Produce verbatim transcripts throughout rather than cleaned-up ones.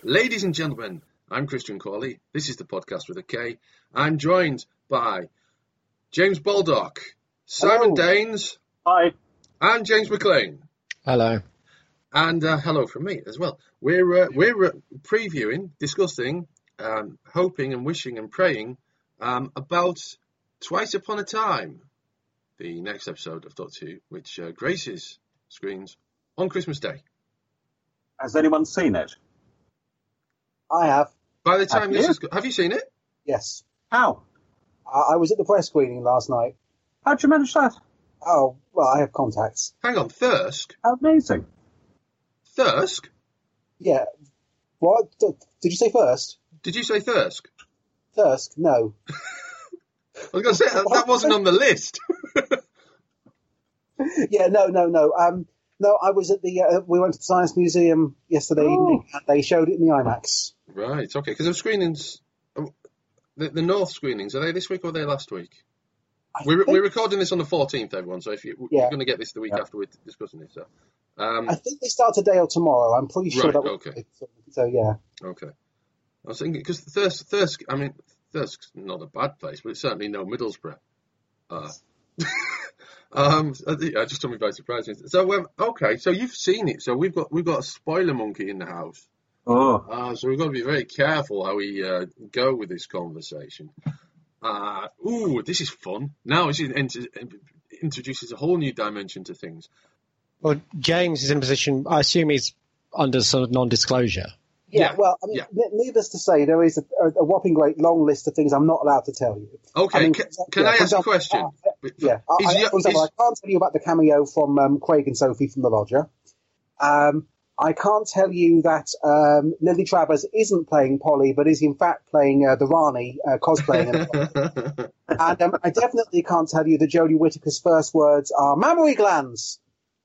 Ladies and gentlemen, I'm Christian Corley. This is the podcast with a K. I'm joined by James Baldock, Simon Hello. Daines, Hi. and James McLean. Hello. And uh, hello from me as well. We're uh, we're uh, previewing, discussing, um, hoping and wishing and praying um, about Twice Upon a Time, the next episode of Doctor Who, which uh, graces screens on Christmas Day. Has anyone seen it? I have. By the time Have this you? is, have you seen it? Yes. How? I, I was at the press screening last night. How'd you manage that? Oh, well, I have contacts. Hang on, Thirsk. Amazing. Thirsk? Yeah. What? D- Did you say first? Did you say Thirsk? Thirsk? No. I was going to say that, that wasn't on the list. yeah, no, no, no. Um, no, I was at the, uh, we went to the Science Museum yesterday Oh. evening and they showed it in the IMAX. Right, okay. Because the screenings, the, the North screenings, are they this week or are they last week? I We're, think, we're recording this on the fourteenth, everyone. So if you, Yeah. you're going to get this the week Yeah. after we're discussing it. So, um, I think they start today or tomorrow. I'm pretty sure Right, that was okay. so, so, yeah. okay. I was thinking because Thirsk, Thirsk, I mean, Thirsk's not a bad place, but it's certainly no Middlesbrough. Uh, um, I think- I just took me by surprise. So, um, okay, so you've seen it. So we've got we've got a spoiler monkey in the house. Oh. Uh, so we've got to be very careful how we uh, go with this conversation. Uh, ooh, this is fun. Now this is ent- introduces a whole new dimension to things. Well, James is in a position, I assume he's under sort of non-disclosure. Yeah, Yeah, well, I mean, yeah. ne- needless to say, there is a, a, a whopping great long list of things I'm not allowed to tell you. Okay, I mean, ca- for example- can yeah, I for ask a example, question? uh, Yeah, I, Is I, your- for example, is- I can't tell you about the cameo from um, Craig and Sophie from The Lodger. Um, I can't tell you that um, Lily Travers isn't playing Polly, but is in fact playing uh, the Rani, uh, cosplaying. it. and um, I definitely can't tell you that Jodie Whittaker's first words are mammary glands.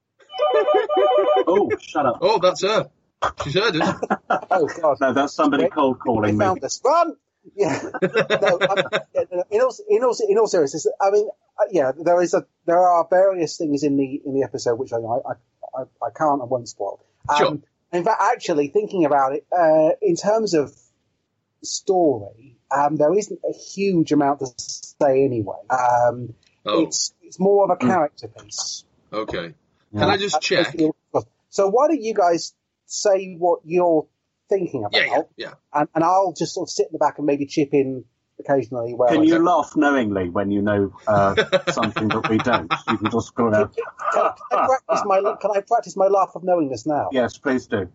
Oh, shut up. Oh, that's her. She's heard it. Oh, God. No, that's somebody Wait, cold They calling me. found us. Run! Yeah. No, um, yeah, no, in, all, in, all, in all seriousness, I mean, uh, yeah, there is a there are various things in the in the episode which I I, I, I can't and won't spoil. Um, Sure. In fact, actually, thinking about it, uh, in terms of story, um, there isn't a huge amount to say anyway. Um, Oh, It's it's more of a character piece. okay. Yeah. Can I just check? So why don't you guys say what you're thinking about, Yeah, yeah, yeah. And, and I'll just sort of sit in the back and maybe chip in occasionally. Where Can I you can. laugh knowingly when you know uh, something that we don't? You can just go out. Can, can I practice my can I practice my laugh of knowingness now? Yes, please do.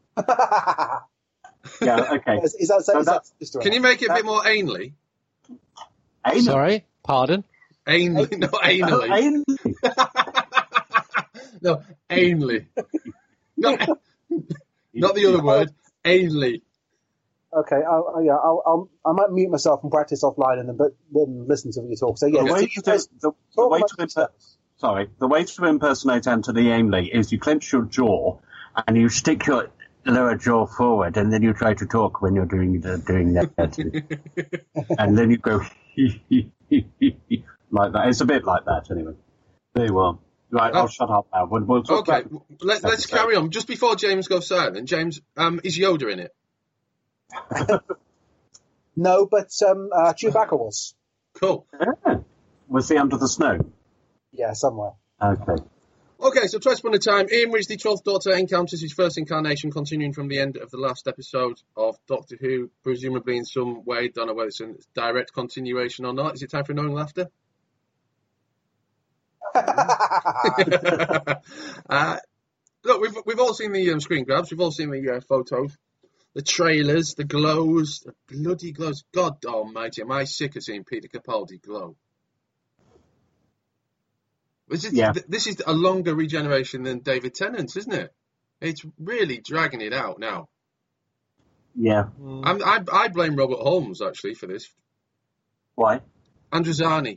Yeah, okay. is, is that, is So that, that- just Can you make it a bit more Ainley? Anal. Sorry? Pardon? Ainley, not Oh, anally. anal. No, Ainley. Not, not the other word. Ainley. Okay, I'll, I'll- yeah, I'll, I'll, I might mute myself and practice offline, and then but then listen to you talk. So yeah, The so way you to, guys do, the, the talk way about to yourselves. imper- sorry, the way to impersonate Anthony Ainley is you clench your jaw and you stick your lower jaw forward, and then you try to talk when you're doing the, doing that, and then you go like that. It's a bit like that, anyway. There you are. Right, I'll Oh. shut up now. We'll, we'll talk Okay, about let, let's episode. carry on. Just before James goes silent, James, um, is Yoda in it? No, but um, uh, Chewbacca was. Cool. Yeah. Was he under the snow? Yeah, somewhere. Okay. Okay, so Twice Upon a Time, in which the twelfth Doctor encounters his first incarnation, continuing from the end of the last episode of Doctor Who, presumably in some way. Don't know whether it's a direct continuation or not. Is it time for knowing laughter? uh, look, we've we've all seen the um, screen grabs, we've all seen the uh, photos, the trailers, the glows, the bloody glows. God almighty, am I sick of seeing Peter Capaldi glow? This is, Yeah. th- this is a longer regeneration than David Tennant's, isn't it? It's really dragging it out now. Yeah. I'm, I, I blame Robert Holmes, actually, for this. Why? Androzani.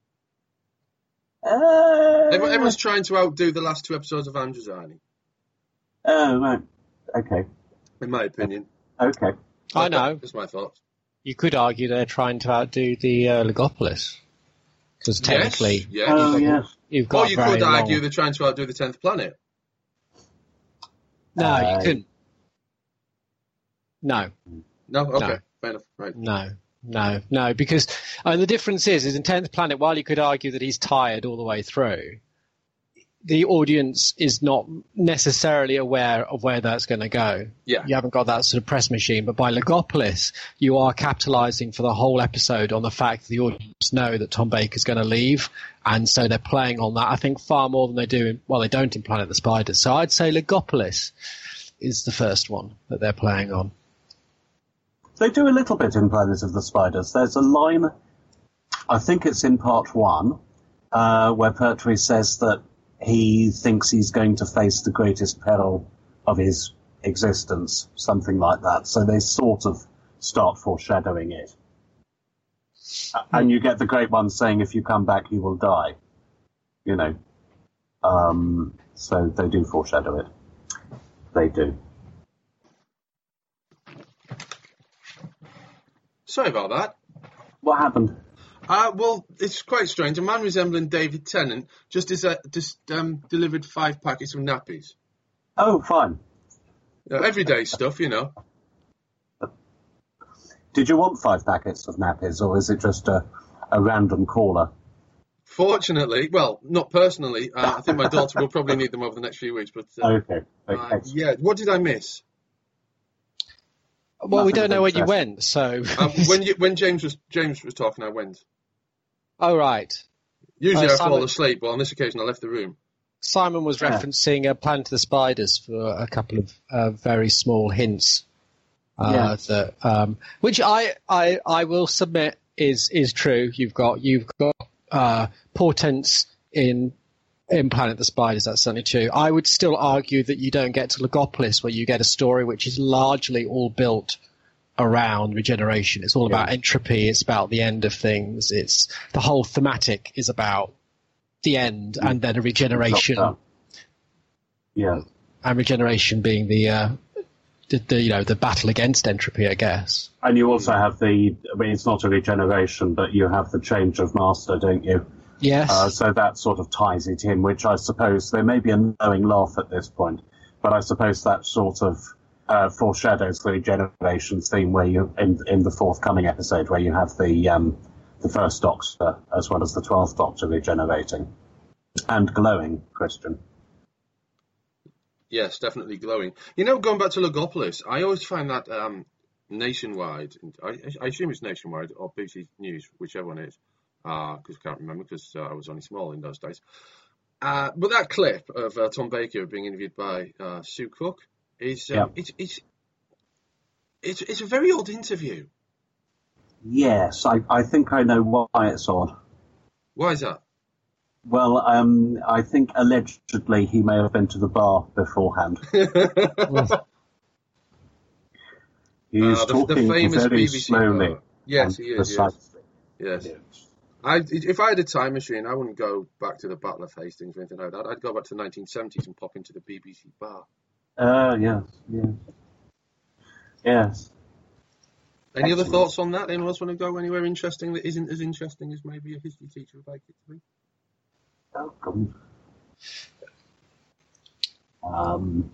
Uh, Everyone, everyone's trying to outdo the last two episodes of Androzani, Oh, right. Okay. in my opinion. Okay. I know. That's my thoughts. You could argue they're trying to outdo the uh, Legopolis. Because technically, Yes, yes. Oh, yes. you've got Or you very could argue long... they're trying to outdo the tenth planet. No, Uh, you couldn't. No. No? Okay, No. fair enough. Right. No. No, no, because uh, the difference is, is in tenth Planet, while you could argue that he's tired all the way through, the audience is not necessarily aware of where that's going to go. Yeah. You haven't got that sort of press machine. But by Logopolis, you are capitalizing for the whole episode on the fact that the audience know that Tom Baker's going to leave. And so they're playing on that, I think, far more than they do in, well, they don't in Planet of the Spiders. So I'd say Logopolis is the first one that they're playing on. They do a little bit in Planet of the Spiders. There's a line, I think it's in part one, uh, where Pertwee says that he thinks he's going to face the greatest peril of his existence, something like that. So they sort of start foreshadowing it. And you get the great one saying, if you come back, you will die. You know. Um, so they do foreshadow it. They do. Sorry about that. What happened? Uh, well, it's quite strange. A man resembling David Tennant just, is, uh, just um, delivered five packets of nappies. Oh, fine. Uh, everyday stuff, you know. Did you want five packets of nappies, or is it just a, a random caller? Fortunately, well, not personally. Uh, I think my daughter will probably need them over the next few weeks. But uh, Okay. okay. uh, yeah, what did I miss? Well, we Nothing don't know where you interest. went, so... Um, when you, when James was James was talking, I went. Oh, right. Usually Uh, I fall Simon- asleep, but on this occasion I left the room. Simon was Yeah. referencing uh, Planet of the Spiders for a couple of uh, very small hints. Uh, Yeah. that, um, which I, I, I will submit is, is true. You've got, you've got, uh, portents in, in Planet of the Spiders. That's certainly true. I would still argue that you don't get to Logopolis where you get a story which is largely all built around regeneration. It's all about Yeah. entropy. It's about the end of things. It's the whole thematic is about the end and then a regeneration. Drop down. Yeah. And regeneration being the, uh, the, the you know the battle against entropy, I guess. And you also have the, I mean, it's not a regeneration, but you have the change of master, don't you? Yes. Uh, so that sort of ties it in, which I suppose, there may be a knowing laugh at this point, but I suppose that sort of uh, foreshadows the regeneration theme where you, in, in the forthcoming episode, where you have the, um, the first Doctor as well as the twelfth Doctor regenerating. And glowing, Christian. Yes, definitely glowing. You know, going back to Logopolis, I always find that um, nationwide, I, I assume it's nationwide or B B C News, whichever one it is, because uh, I can't remember because uh, I was only small in those days. Uh, but that clip of uh, Tom Baker being interviewed by uh, Sue Cook is um, Yeah. it's, it's it's it's a very odd interview. Yes, I, I think I know why it's odd. Why is that? Well, um, I think allegedly he may have been to the bar beforehand. He's Uh, the, talking the famous very B B C slowly. bar. Yes, and he is. Yes. precisely. yes. I, if I had a time machine, I wouldn't go back to the Battle of Hastings or anything like that. I'd go back to the nineteen seventies and pop into the B B C bar. Uh, yes, yes. Yes. Any other Excellent. thoughts on that? Anyone else want to go anywhere interesting that isn't as interesting as maybe a history teacher would like it to be? Oh, God. Um,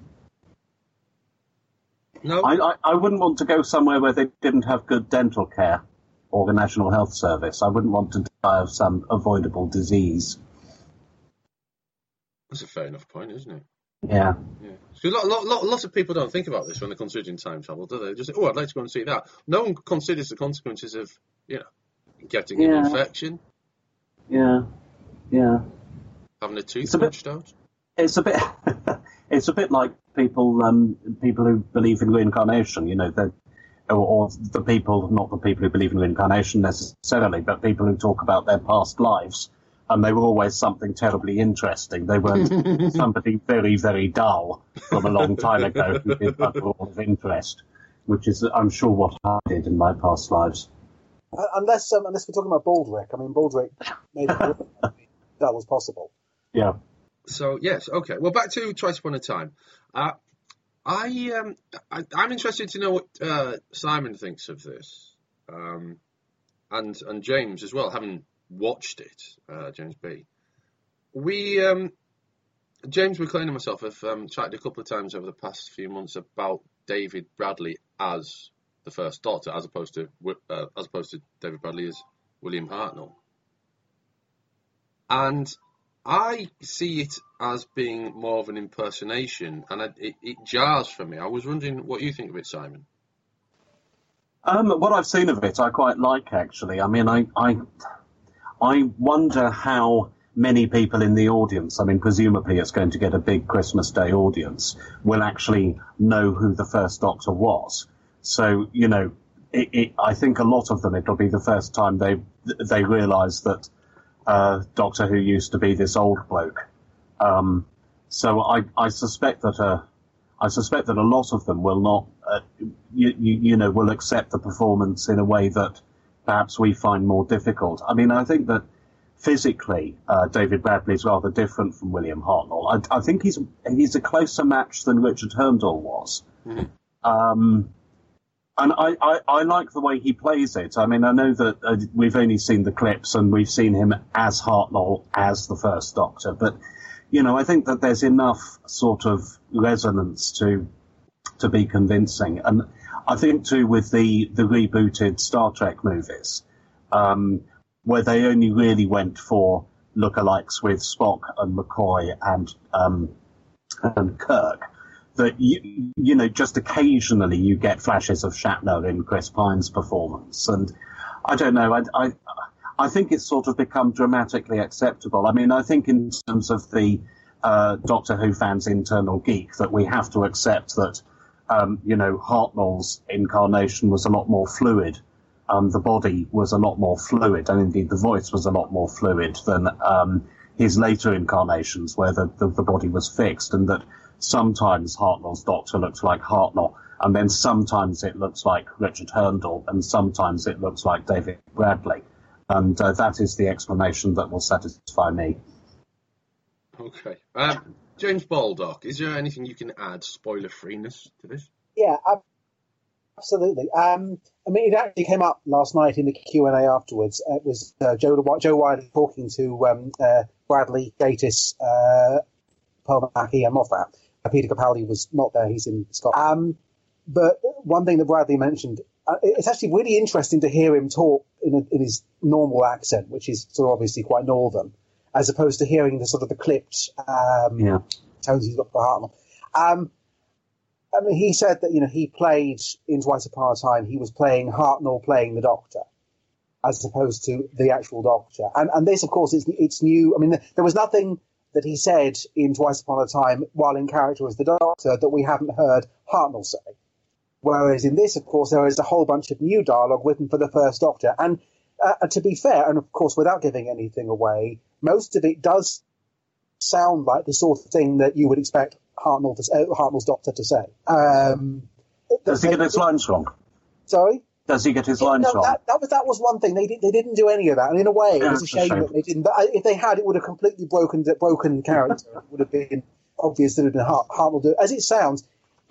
No? I, I, I wouldn't want to go somewhere where they didn't have good dental care or the National Health Service. I wouldn't want to die of some avoidable disease. That's a fair enough point, isn't it? Yeah. Yeah. So lot, lot, lot, lots of people don't think about this when they're considering time travel, do they? They just say, oh, I'd like to go and see that. No one considers the consequences of, you know, getting Yeah. an infection, Yeah. Yeah. having a tooth It's a bit- punched out. It's a bit, it's a bit like people, um, people who believe in reincarnation. You know, the, or, or the people, not the people who believe in reincarnation necessarily, but people who talk about their past lives, and they were always something terribly interesting. They weren't somebody very, very dull from a long time ago who did but all of interest, which is, I'm sure, what I did in my past lives. Uh, unless um, unless we're talking about Baldrick. I mean, Baldrick made it that was possible. Yeah. So, yes, okay. Well, back to Twice Upon a Time. Uh, I, um, I, I'm interested to know what uh, Simon thinks of this, um, and and James as well, having watched it, uh, James B. We, um, James McLean and myself have um, chatted a couple of times over the past few months about David Bradley as the First Doctor, as opposed to uh, as opposed to David Bradley as William Hartnell. And I see it as being more of an impersonation, and it, it, it jars for me. I was wondering what you think of it, Simon. Um, what I've seen of it, I quite like, actually. I mean, I, I, I wonder how many people in the audience, I mean, presumably it's going to get a big Christmas Day audience, will actually know who the First Doctor was. So, you know, it, it, I think a lot of them, it'll be the first time they they realise that uh, Doctor Who used to be this old bloke. Um, so I, I suspect that a, I suspect that a lot of them will not, uh, you, you, you know, will accept the performance in a way that perhaps we find more difficult. I mean, I think that physically, uh, David Bradley is rather different from William Hartnell. I, I think he's he's a closer match than Richard Hurndall was. Mm-hmm. Um, and I, I, I like the way he plays it. I mean, I know that uh, we've only seen the clips and we've seen him as Hartnell, as the First Doctor, but, you know, I think that there's enough sort of resonance to to be convincing. And I think, too, with the, the rebooted Star Trek movies, um, where they only really went for lookalikes with Spock and McCoy and um, and Kirk, that, you, you know, just occasionally you get flashes of Shatner in Chris Pine's performance. And I don't know, I, I, I think it's sort of become dramatically acceptable. I mean, I think in terms of the uh, Doctor Who fans' internal geek, that we have to accept that, um, you know, Hartnell's incarnation was a lot more fluid. Um, the body was a lot more fluid, and indeed the voice was a lot more fluid than um, his later incarnations, where the, the, the body was fixed, and that sometimes Hartnell's Doctor looks like Hartnell, and then sometimes it looks like Richard Hurndall, and sometimes it looks like David Bradley. And uh, that is the explanation that will satisfy me. Okay. Um, James Baldock, is there anything you can add, spoiler-freeness, to this? Yeah, absolutely. Um, I mean, it actually came up last night in the Q and A afterwards. It was uh, Joe, Joe Wiley talking to um, uh, Bradley, Gatiss, uh, Pearl Mackie and Moffat. Uh, Peter Capaldi was not there, he's in Scotland. Um, but one thing that Bradley mentioned, uh, it's actually really interesting to hear him talk in, a, in his normal accent, which is sort of obviously quite northern, as opposed to hearing the sort of the clipped um, yeah. tones he's got for Hartnell. Um, I mean, he said that, you know, he played in Twice Upon a Time, he was playing Hartnell playing the Doctor, as opposed to the actual Doctor. And, and this, of course, it's, it's new. I mean, there was nothing that he said in Twice Upon a Time while in character as the Doctor that we haven't heard Hartnell say. Whereas in this, of course, there is a whole bunch of new dialogue written for the First Doctor. And uh, to be fair, and of course, without giving anything away, most of it does sound like the sort of thing that you would expect Hartnell to, uh, Hartnell's Doctor to say. Um, Does he get his lines wrong? Sorry? Does he get his yeah, lines no, wrong? That, that was that was one thing. They did, they didn't do any of that, and in a way, it was a shame, a shame. that they didn't. But if they had, it would have completely broken broken character. It would have been obvious that it would have been Hart, Hartnell do. As it sounds,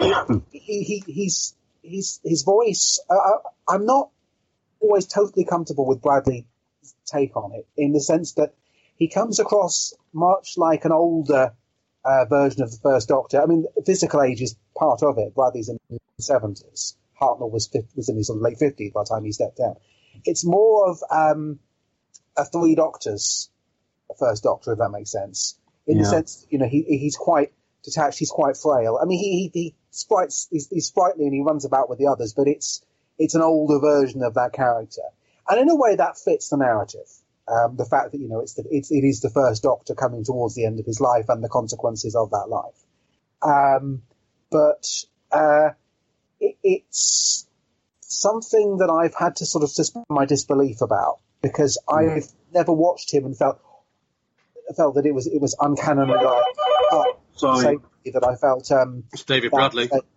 he, he he's he's his voice. Uh, I'm not always totally comfortable with Bradley's take on it, in the sense that he comes across much like an older uh, version of the First Doctor. I mean, physical age is part of it. Bradley's in the seventies. Hartnell was was in his sort of late fifties by the time he stepped down. It's more of um, a Three Doctors First Doctor, if that makes sense. In yeah. the sense, you know, he he's quite detached. He's quite frail. I mean, he he, he sprites. He's, he's sprightly and he runs about with the others, but it's it's an older version of that character, and in a way that fits the narrative. Um, the fact that, you know, it's the, it's it is the First Doctor coming towards the end of his life and the consequences of that life. Um, but uh, it, it's something that I've had to sort of suspend my disbelief about, because I've never watched him and felt felt that it was it was uncannily like oh, sorry that I felt. Um, it's David Bradley. That,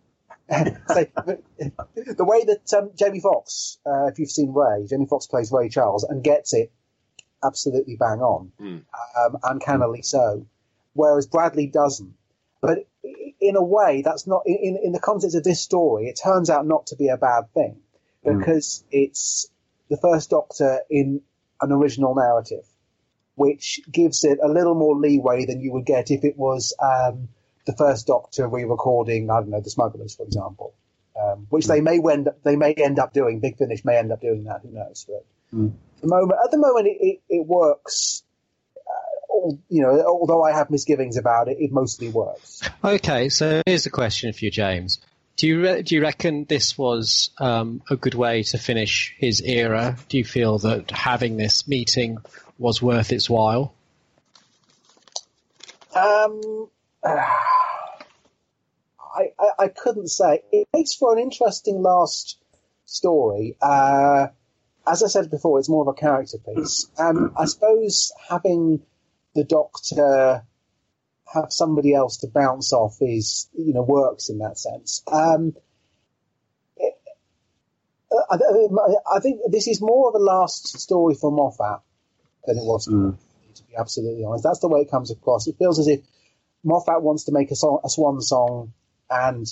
the way that um, Jamie Foxx, uh, if you've seen Ray, Jamie Foxx plays Ray Charles and gets it absolutely bang on, mm. um, uncannily so, whereas Bradley doesn't. But in a way, that's not in in the context of this story. It turns out not to be a bad thing, because mm. it's the First Doctor in an original narrative, which gives it a little more leeway than you would get if it was um, the First Doctor re-recording, I don't know, The Smugglers, for example. um, which they may end up, they may end up doing. Big Finish may end up doing that. Who knows? But Mm. at the moment, at the moment, it, it, it works. Uh, all, you know, although I have misgivings about it, it mostly works. Okay, so here's a question for you, James. Do you re- do you reckon this was um, a good way to finish his era? Do you feel that having this meeting was worth its while? Um, uh, I, I I couldn't say. It makes for an interesting last story. Uh, as I said before, it's more of a character piece. Um, I suppose having the Doctor have somebody else to bounce off is, you know, works in that sense. Um, it, I, I think this is more of a last story for Moffat than it was for Mm. me, to be absolutely honest. That's the way it comes across. It feels as if Moffat wants to make a, song, a swan song and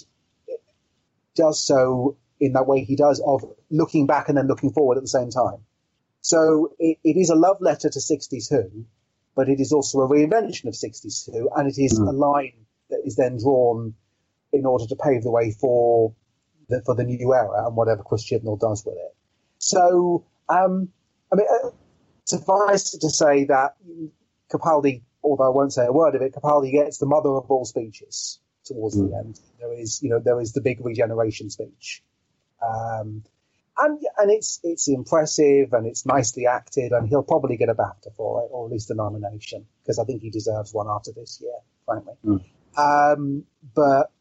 does so in that way he does, of looking back and then looking forward at the same time. So it, it is a love letter to sixties Who, but it is also a reinvention of sixties Who, and it is Mm. a line that is then drawn in order to pave the way for the, for the new era and whatever Chris Chibnall does with it. So, um, I mean, uh, suffice it to say that Capaldi, although I won't say a word of it, Capaldi gets the mother of all speeches towards Mm. the end. There is, you know, there is the big regeneration speech. Um, and and it's it's impressive and it's nicely acted, and he'll probably get a BAFTA for it, or at least a nomination, because I think he deserves one after this year, frankly. Mm. Um, but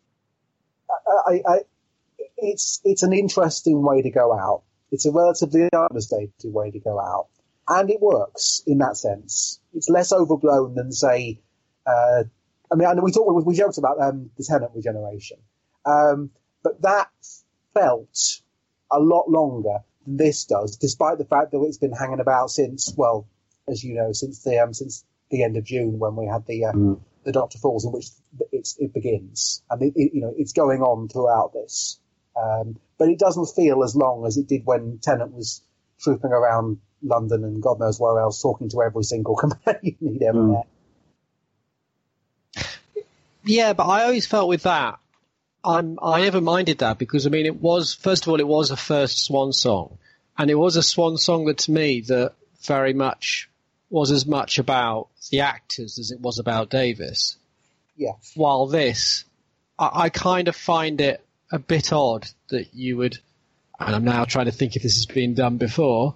I, I, I, it's it's an interesting way to go out. It's a relatively understated way to go out, and it works in that sense. It's less overblown than, say, uh, I mean, I know we talked, we, we joked about um, the Tennant regeneration, um, but that felt a lot longer than this does, despite the fact that it's been hanging about since, well, as you know, since the um, since the end of June, when we had the uh, Mm. the Doctor Falls, in which it's, it begins, and it, it, you know, it's going on throughout this. Um, but it doesn't feel as long as it did when Tennant was trooping around London and God knows where else, talking to every single companion he'd ever Mm. met. Yeah, but I always felt with that, I'm, I never minded that because, I mean, it was, first of all, it was a first Swan song. And it was a Swan song that, to me, that very much was as much about the actors as it was about Davis. Yeah. While this, I, I kind of find it a bit odd that you would, and I'm now trying to think if this has been done before,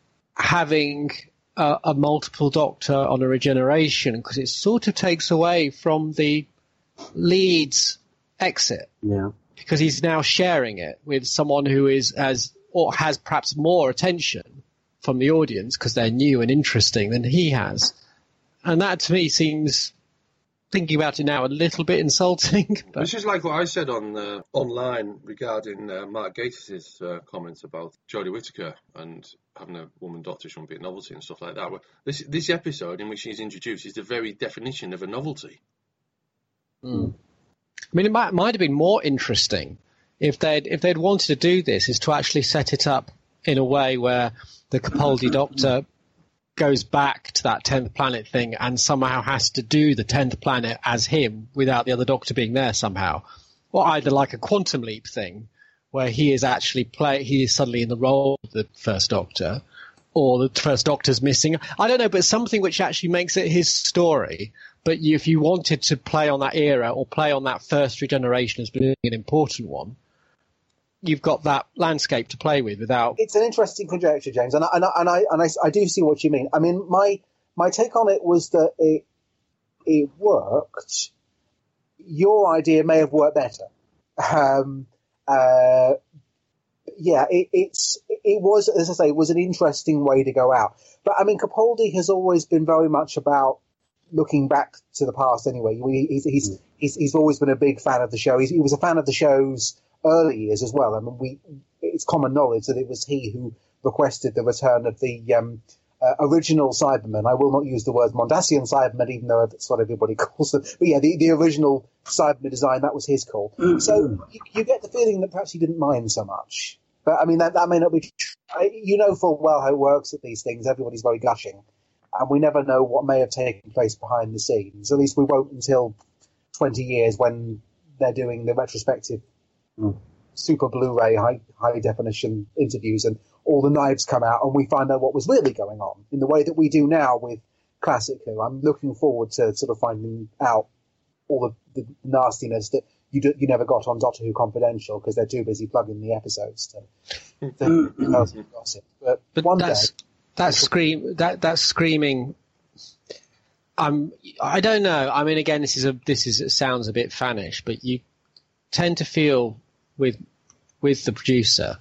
having a, a multiple Doctor on a regeneration, because it sort of takes away from the lead's exit, Yeah. because he's now sharing it with someone who is as or has perhaps more attention from the audience because they're new and interesting than he has, and that to me seems, thinking about it now, a little bit insulting. But This is like what I said on uh, online regarding uh, Mark Gatiss' uh, comments about Jodie Whittaker and having a woman doctor shouldn't be a novelty and stuff like that. Well, this this episode in which she's introduced is the very definition of a novelty. Mm. I mean, it might, might have been more interesting if they'd if they'd wanted to do this, is to actually set it up in a way where the Capaldi Doctor goes back to that tenth planet thing and somehow has to do the tenth planet as him without the other Doctor being there somehow, or either like a Quantum Leap thing where he is actually play he is suddenly in the role of the first Doctor, or the first Doctor's missing. I don't know, but something which actually makes it his story. But you, if you wanted to play on that era or play on that first regeneration as being an important one, you've got that landscape to play with without. It's an interesting conjecture, James, and I, and I, and I, and I, I do see what you mean. I mean, my my take on it was that it it worked. Your idea may have worked better. Um, uh, yeah, it, it's it was, as I say, it was an interesting way to go out. But I mean, Capaldi has always been very much about looking back to the past. Anyway, he's he's he's, he's always been a big fan of the show. He's, he was a fan of the show's early years as well. I mean, we it's common knowledge that it was he who requested the return of the um, uh, original Cybermen. I will not use the word Mondasian Cybermen, even though that's what everybody calls them. But yeah, the, the original Cybermen design, that was his call. Mm-hmm. So you, you get the feeling that perhaps he didn't mind so much. But I mean, that, that may not be true. You know full well how it works at these things. Everybody's very gushing. And we never know what may have taken place behind the scenes. At least we won't until twenty years when they're doing the retrospective mm. super Blu-ray high high definition interviews, and all the knives come out, and we find out what was really going on in the way that we do now with Classic Who. I'm looking forward to sort of finding out all the, the nastiness that you do, you never got on Doctor Who Confidential because they're too busy plugging the episodes to, to gossip. But, but one that's, day, that scream that that screaming. I'm. I don't know. I mean, again, this is a. This is. It sounds a bit fannish, but you tend to feel with with the producer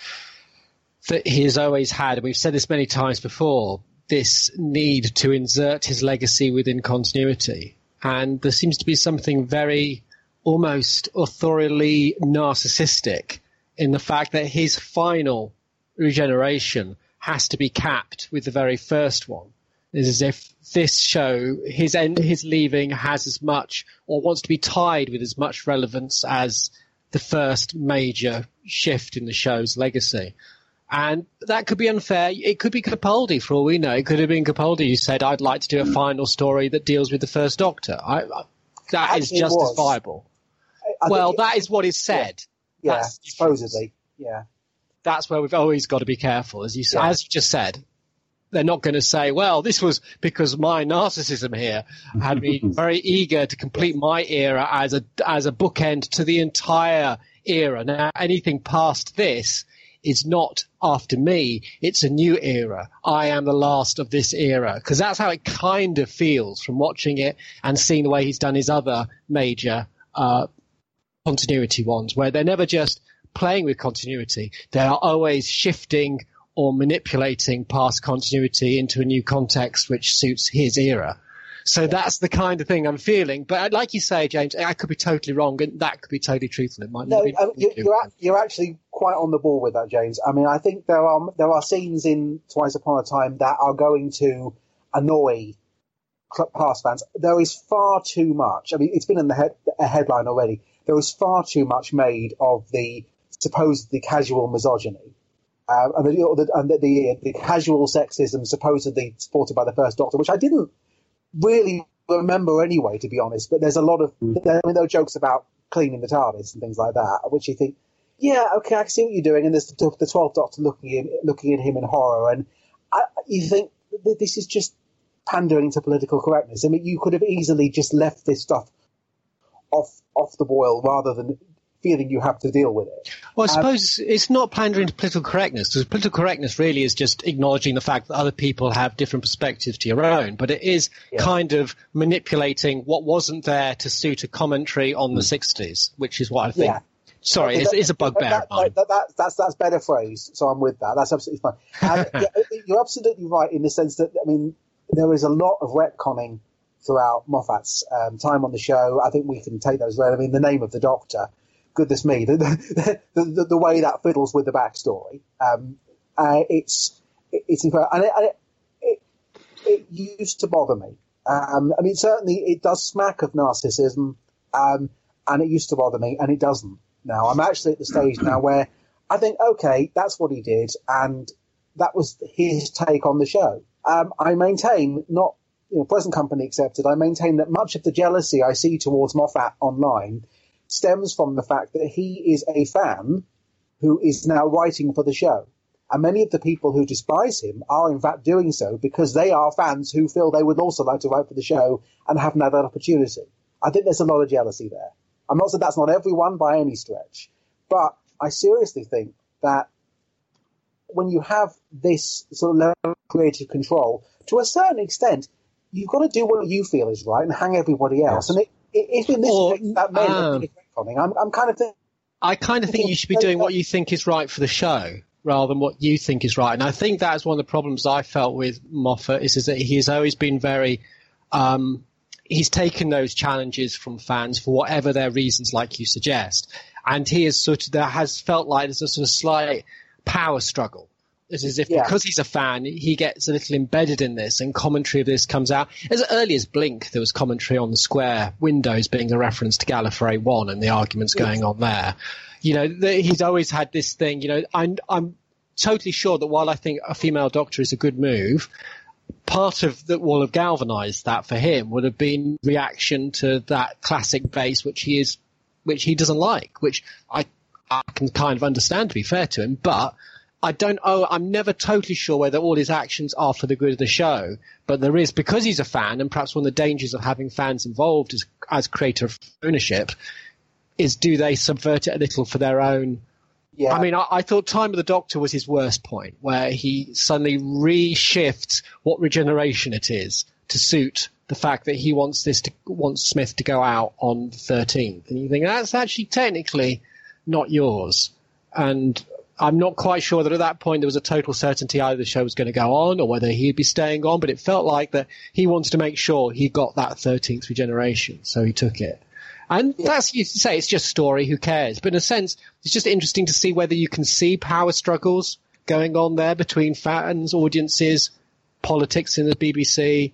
that he has always had, and we've said this many times before, this need to insert his legacy within continuity, and there seems to be something very almost authorially narcissistic in the fact that his final regeneration has to be capped with the very first one. It's as if this show, his end, his leaving has as much, or wants to be tied with as much relevance as the first major shift in the show's legacy. And that could be unfair. It could be Capaldi, for all we know. It could have been Capaldi who said, I'd like to do a final story that deals with the First Doctor. I, I, that Actually, is just as viable. I, I well, it, that is what is said. Yeah, That's supposedly. Yeah. That's where we've always got to be careful. As you, Yeah. as you just said, they're not going to say, well, this was because my narcissism here had me very eager to complete my era as a, as a bookend to the entire era. Now, anything past this is not after me. It's a new era. I am the last of this era. Because that's how it kind of feels from watching it and seeing the way he's done his other major uh, continuity ones, where they're never just playing with continuity. They are always shifting or manipulating past continuity into a new context which suits his era. So that's the kind of thing I'm feeling. But like you say, James, I could be totally wrong, and that could be totally truthful. It might No, not be. I mean, you, you're, a- you're actually quite on the ball with that, James. I mean, I think there are there are scenes in Twice Upon a Time that are going to annoy cl- past fans. There is far too much. I mean, it's been in the head, a headline already. There is far too much made of the supposedly casual misogyny. Um, and, the, the, and the, the, the casual sexism supposedly supported by the First Doctor, which I didn't really remember anyway, to be honest. But there's a lot of there, I mean, there are jokes about cleaning the TARDIS and things like that, which you think, yeah, okay, I can see what you're doing. And there's the, the twelfth Doctor looking at, looking at him in horror, and I, you think that this is just pandering to political correctness. I mean, you could have easily just left this stuff off off the boil rather than feeling you have to deal with it. Well, I Um, suppose it's not pandering to political correctness, because political correctness really is just acknowledging the fact that other people have different perspectives to your own, but it is Yeah. kind of manipulating what wasn't there to suit a commentary on the sixties, which is what I think. Yeah. Sorry, Okay, it's, that- it's a bugbear that, of mine. that, that, that's that's better phrase, so I'm with that. That's absolutely fine. And yeah, you're absolutely right in the sense that, I mean, there is a lot of retconning throughout Moffat's um, time on the show. I think we can take those. I mean, the name of the Doctor, goodness me, the the, the, the, the way that fiddles with the backstory. Um, uh, it's it's incredible, and, it, and it, it, it used to bother me. Um, I mean, certainly it does smack of narcissism, um, and it used to bother me, and it doesn't now. I'm actually at the stage now where I think, okay, that's what he did, and that was his take on the show. Um, I maintain, not you know, present company accepted, I maintain that much of the jealousy I see towards Moffat online stems from the fact that he is a fan who is now writing for the show. And many of the people who despise him are in fact doing so because they are fans who feel they would also like to write for the show and haven't had that opportunity. I think there's a lot of jealousy there. I'm not saying that's not everyone by any stretch, but I seriously think that when you have this sort of level of creative control, to a certain extent, you've got to do what you feel is right and hang everybody else. Yes. And it, it, if in this Or, case that meant um, retconning, I'm, I'm kind of thinking, I kind of think you should be doing what you think is right for the show rather than what you think is right. And I think that's one of the problems I felt with Moffat is, is that he's always been very um, – he's taken those challenges from fans for whatever their reasons, like you suggest. And he is sort of – there has felt like there's a sort of slight power struggle. It's as if Yeah. because he's a fan, he gets a little embedded in this, and commentary of this comes out. As early as Blink, there was commentary on the Square Windows being a reference to Gallifrey one and the arguments going on there. You know, the, he's always had this thing, you know, I'm, I'm totally sure that while I think a female Doctor is a good move, part of that will have galvanized that for him would have been reaction to that classic base, which he is, which he doesn't like, which I I can kind of understand, to be fair to him, but I don't oh I'm never totally sure whether all his actions are for the good of the show, but there is, because he's a fan, and perhaps one of the dangers of having fans involved as, as creator of ownership is, do they subvert it a little for their own? Yeah. I mean, I, I thought Time of the Doctor was his worst point, where he suddenly reshifts what regeneration it is to suit the fact that he wants this to, wants Smith to go out on the thirteenth, and you think that's actually technically not yours. And I'm not quite sure that at that point there was a total certainty either the show was going to go on or whether he'd be staying on, but it felt like that he wanted to make sure he got that thirteenth regeneration, so he took it. And yeah. that's, you say, it's just story, who cares? But in a sense, it's just interesting to see whether you can see power struggles going on there between fans, audiences, politics in the B B C,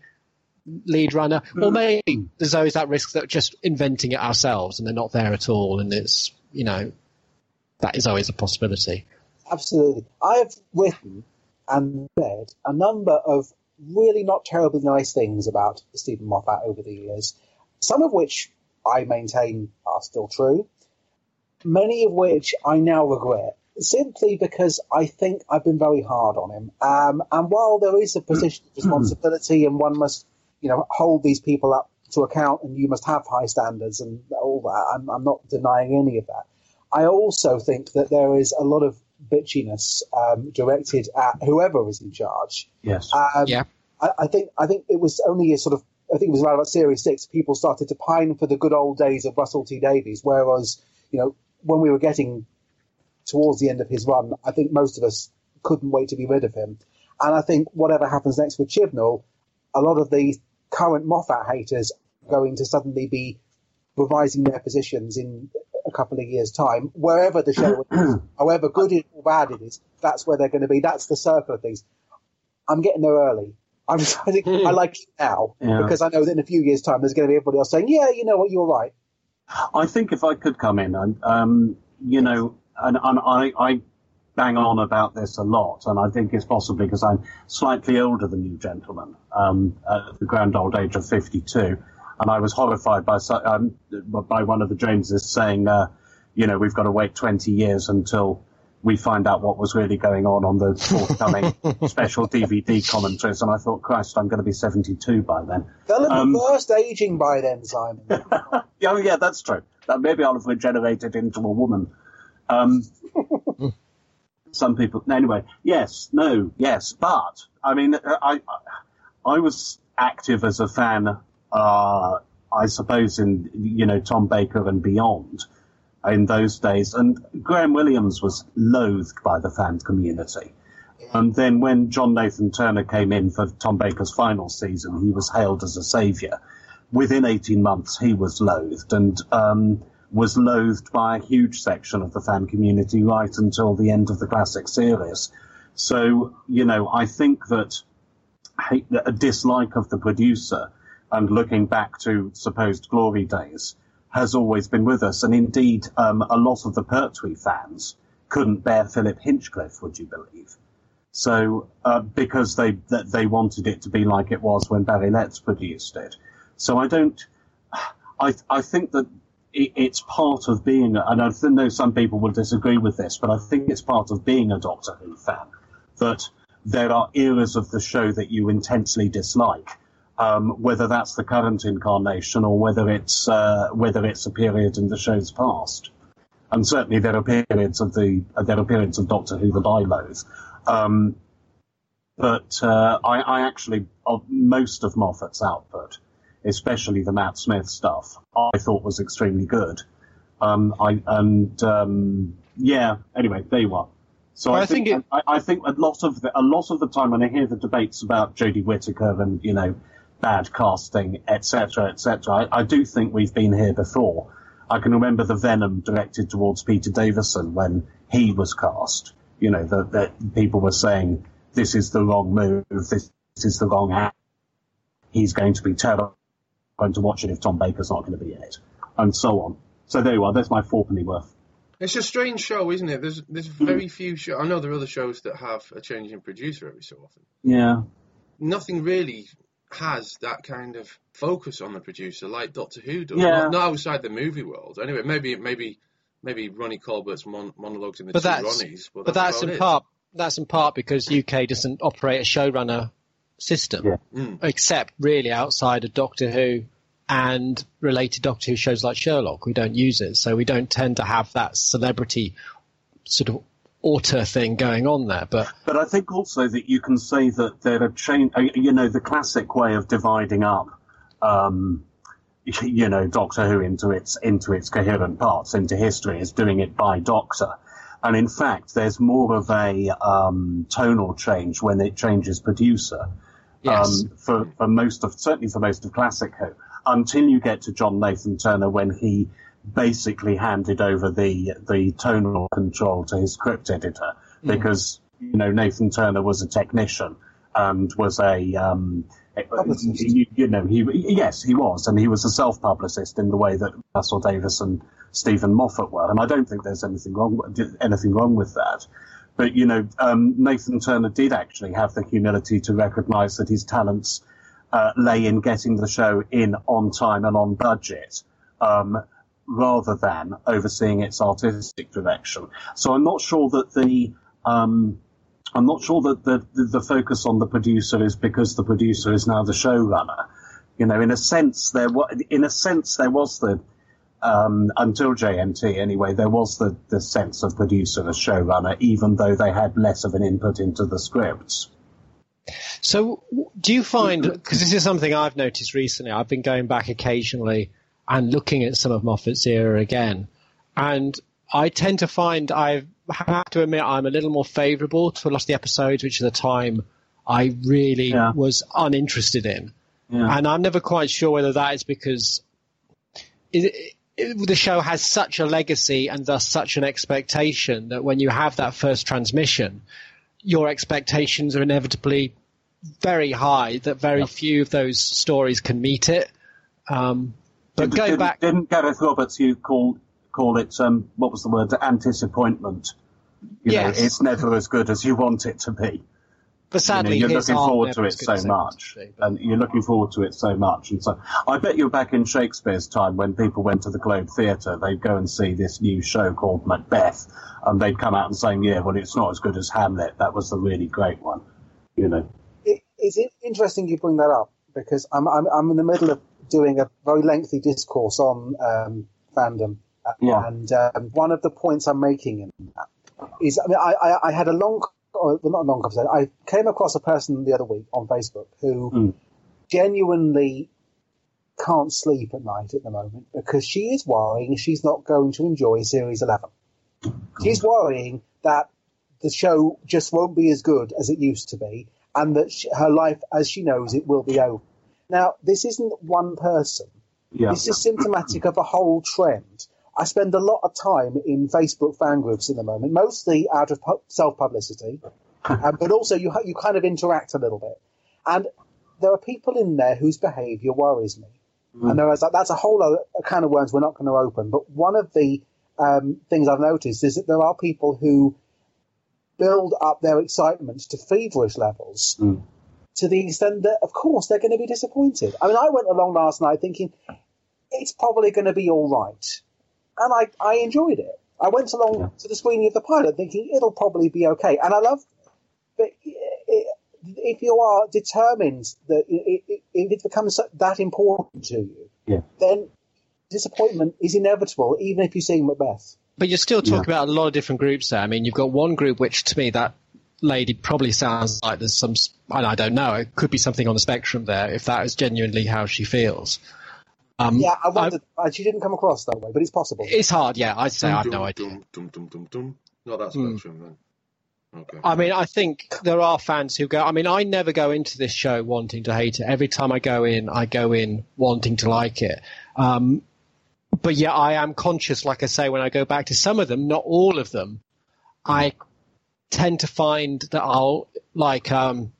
lead runner, or maybe there's always that risk that we're just inventing it ourselves and they're not there at all, and it's, you know, that is always a possibility. Absolutely. I've written and read a number of really not terribly nice things about Stephen Moffat over the years, some of which I maintain are still true, many of which I now regret, simply because I think I've been very hard on him. Um, and while there is a position of responsibility and one must, you know, hold these people up to account and you must have high standards and all that, I'm, I'm not denying any of that. I also think that there is a lot of bitchiness um, directed at whoever is in charge. Yes. Um, yeah. I, I think I think it was only a sort of, I think it was around about Series six, people started to pine for the good old days of Russell T Davies, whereas, you know, when we were getting towards the end of his run, I think most of us couldn't wait to be rid of him. And I think whatever happens next with Chibnall, a lot of the current Moffat haters are going to suddenly be revising their positions in a couple of years' time, wherever the show is, however good it or bad it is, that's where they're going to be. That's the circle of things. I'm getting there early. I'm, I think I like it now yeah. because I know that in a few years' time there's going to be everybody else saying, yeah, you know what, you're right. I think if I could come in, um, you know, and, and I, I bang on about this a lot, and I think it's possibly because I'm slightly older than you gentlemen, um, at the grand old age of fifty-two, and I was horrified by um, by one of the Jameses saying, uh, you know, we've got to wait twenty years until we find out what was really going on on the forthcoming special D V D commentaries. And I thought, Christ, I'm going to be seventy-two by then. They'll have um, reversed aging by then, Simon. Oh, yeah, that's true. That maybe I'll have regenerated into a woman. Um, some people, anyway, yes, no, yes, but I mean, I, I, I was active as a fan, uh, I suppose, in, you know, Tom Baker and beyond in those days, and Graham Williams was loathed by the fan community. And then when John Nathan Turner came in for Tom Baker's final season, he was hailed as a saviour. Within eighteen months, he was loathed, and um, was loathed by a huge section of the fan community right until the end of the classic series. So, you know, I think that a dislike of the producer, and looking back to supposed glory days, has always been with us. And indeed, um, a lot of the Pertwee fans couldn't bear Philip Hinchcliffe, would you believe? So, uh, because they they wanted it to be like it was when Barry Letts produced it. So I don't, I I think that it, it's part of being, and I know some people will disagree with this, but I think it's part of being a Doctor Who fan, that there are eras of the show that you intensely dislike. Um, whether that's the current incarnation or whether it's uh, whether it's a period in the show's past, and certainly there are periods of the uh, there are periods of Doctor Who that I loathe. Um, but uh, I, I actually, of most of Moffat's output, especially the Matt Smith stuff, I thought was extremely good. Um, I and um, yeah. Anyway, there you are. So well, I, think, I think it... I, I think a lot of the, a lot of the time when I hear the debates about Jodie Whittaker and, you know, bad casting, et cetera, et cetera, I, I do think we've been here before. I can remember the Venom directed towards Peter Davison when he was cast. You know, that, that people were saying, this is the wrong move, this, this is the wrong act. He's going to be terrible. I'm going to watch it if Tom Baker's not going to be in it, and so on. So there you are. There's my four penny worth. It's a strange show, isn't it? There's there's very few shows. I know there are other shows that have a change in producer every so often. Yeah. Nothing really has that kind of focus on the producer like Doctor Who does. Yeah. Not, not outside the movie world. Anyway, maybe maybe maybe Ronnie Colbert's mon- monologues in the But two that's Ronnies. But, but that's, that's in about it. part that's in part because U K doesn't operate a showrunner system, Yeah. Mm. except really outside of Doctor Who and related Doctor Who shows like Sherlock. We don't use it, so we don't tend to have that celebrity sort of auteur thing going on there. But But I think also that you can say that there are change. You know, the classic way of dividing up, um, you know, Doctor Who into its into its coherent parts, into history, is doing it by Doctor. And in fact, there's more of a um, tonal change when it changes producer. yes, Um, for, for most of, certainly for most of Classic Who, until you get to John Nathan Turner when he basically handed over the the tonal control to his script editor, because you know Nathan Turner was a technician and was a um, Publicist. you, you know he yes he was, and he was a self-publicist in the way that Russell Davies and Stephen Moffat were, and I don't think there's anything wrong anything wrong with that. But, you know, um, Nathan Turner did actually have the humility to recognise that his talents uh, lay in getting the show in on time and on budget, um, rather than overseeing its artistic direction. So I'm not sure that the um, I'm not sure that the, the the focus on the producer is because the producer is now the showrunner. You know, in a sense, there was in a sense there was the Um, until J N T, anyway, there was the, the sense of producer as showrunner, even though they had less of an input into the scripts. So do you find, because this is something I've noticed recently, I've been going back occasionally and looking at some of Moffat's era again, and I tend to find I have to admit I'm a little more favourable to a lot of the episodes, which at the time I really Yeah. was uninterested in. Yeah. And I'm never quite sure whether that is because it, it, the show has such a legacy and thus such an expectation that when you have that first transmission, your expectations are inevitably very high, that very Yep. few of those stories can meet it. Um, but Did- going didn't, back, didn't Gareth Roberts you call call it um, what was the word? Anticipantment. You Yes. know, it's never as good as you want it to be. but sadly, you know, you're his looking art forward never to as it good so as they want much, it to be, but- and you're looking forward to it so much. And so, I bet you're back in Shakespeare's time when people went to the Globe Theatre, they'd go and see this new show called Macbeth, and they'd come out and say, "Yeah, well, it's not as good as Hamlet. That was the really great one." You know. It, it's in- interesting you bring that up because I'm, I'm I'm in the middle of doing a very lengthy discourse on um, fandom, Yeah. and um, one of the points I'm making in that is I mean I, I, I had a long or well, not a long conversation. I came across a person the other week on Facebook who Mm. genuinely can't sleep at night at the moment because she is worrying she's not going to enjoy Series eleven. She's worrying that the show just won't be as good as it used to be, and that she, her life, as she knows it, will be over. Now, this isn't one person. Yeah. This is symptomatic of a whole trend. I spend a lot of time in Facebook fan groups at the moment, mostly out of pu- self-publicity, um, but also you ha- you kind of interact a little bit. And there are people in there whose behaviour worries me. Mm. And there is, that's a whole other a can of worms we're not going to open. But one of the um, things I've noticed is that there are people who build up their excitement to feverish levels Mm. to the extent that, of course, they're going to be disappointed. I mean, I went along last night thinking it's probably going to be all right. And I, I enjoyed it. I went along Yeah. to the screening of the pilot thinking it'll probably be okay. And I love but it, if you are determined that it, it, it becomes that important to you, Yeah. then disappointment is inevitable, even if you're seeing Macbeth. But you're still talking Yeah. about a lot of different groups there. I mean, you've got one group which, to me, that lady probably sounds like there's some, and I don't know, it could be something on the spectrum there, if that is genuinely how she feels. Um, Yeah, I wondered. uh, She didn't come across that way, but it's possible. It's hard, yeah, I'd say I have Dum, no dum, idea. Dum, dum, dum, dum, dum. Not that Hmm. spectrum, then. Okay. I mean, I think there are fans who go, I mean, I never go into this show wanting to hate it. Every time I go in, I go in wanting to like it. Um, but yeah, I am conscious, like I say, when I go back to some of them, not all of them, I tend to find that I'll like um,